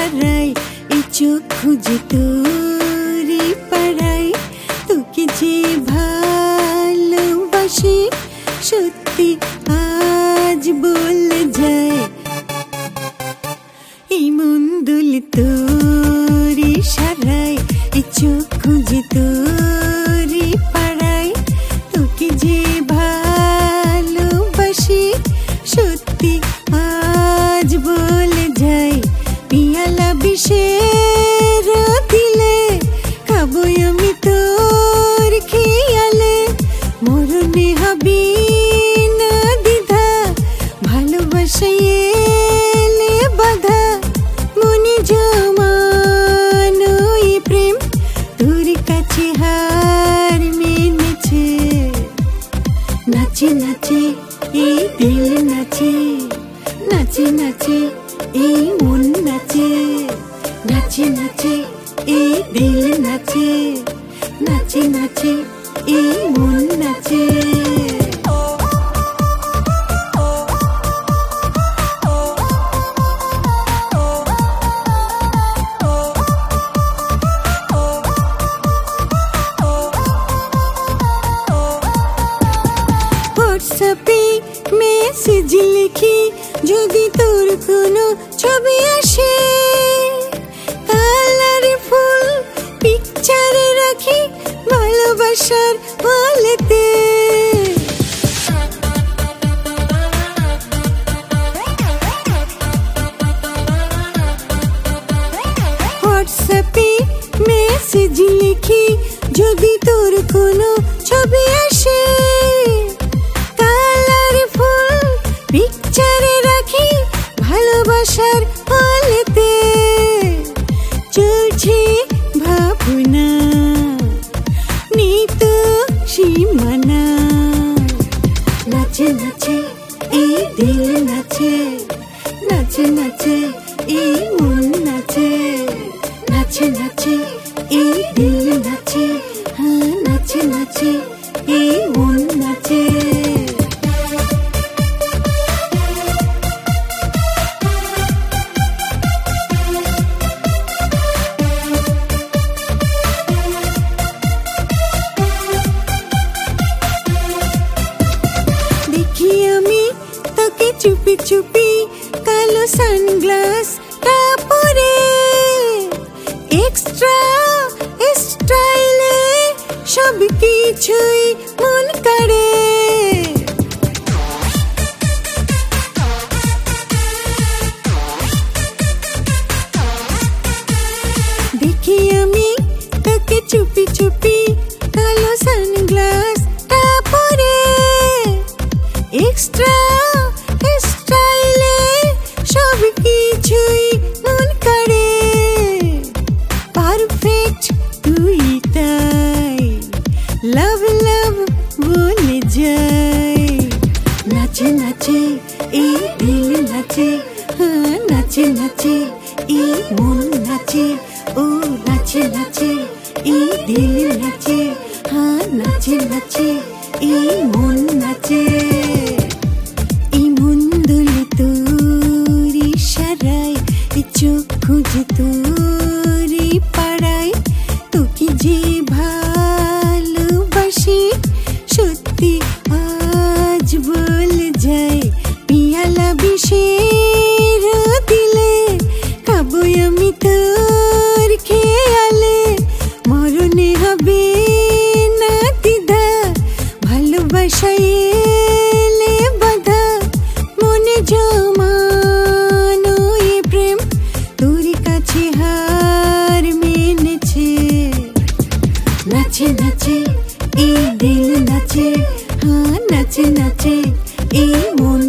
ইশারায় এই চোখ খুঁজে তোরই পাড়ায় তোকে যে ভালোবাসি সত্যি আজ বলে যায় এই মন দুলে তোর ইশারায় এই চোখ খুঁজে তোরই পাড়ায় তোকে যে ভালোবাসি সত্যি আজ বলে যায় পিয়ালা বিষের দিলে খাবো আমি তোর খেয়ালে মরণে হবি না দ্বিধা ভালোবাসায় এলে বাধা মনে জমানো এই প্রেম তোর কাছে হার মেনেছে নাচে নাচে এই দিল নাচে নাচে নাচে এই মন নাচে নাচে নাচে এই দিল নাচে নাচে নাচে এই মন নাচে হোয়াটসঅ্যাপে মেসেজ লিখি যদি তোর কোনো ছবি আসে কালার ফুল পিকচারে রাখি ভালোবাসার বলেতে হোয়াটসঅ্যাপে মেসেজ লিখি যদি তোর কোনো ছবি আসে পিকচারে রাখি ভালোবাসার বলেতে চলছে ভাবনা নিত সীমানা নাচে নাচে এই দিল নাচে নাচে নাচে এই মন নাচে নাচে নাচে এই দিল নাচে হ্যাঁ নাচে নাচে এই মন নাচে চুপি চুপি কালো সানগ্লাস পরে এক্সট্রা স্টাইলে সব কিছুই মন করে দেখি আমি তোকে চুপি চুপি কালো সানগ্লাস পরে এক্সট্রা স্টাইলে সব কিছুই মন করে পারফেক্ট তুই তাই লাভ লাভ বলে যাই নাচে নাচে এই দিল নাচে হ্যাঁ নাচে নাচে এই মন নাচে ও নাচে নাচে এই দিল নাচে হ্যাঁ নাচে নাচে এই মন নাচে চোখ খুঁজে তোরই পাড়ায় তোকে যে ভালোবাসি সত্যি আজ বলে যায় পিয়ালা বিষের দিলে খাবো আমি তোর খেয়ালে মরণে হবে না দ্বিধা ভালোবাসায় এলে বাধা মনে জমানো এই প্রেম তোর কাছে হার মেনেছে নাচে নাচে এই দিল নাচে হ্যাঁ নাচে নাচে এই মন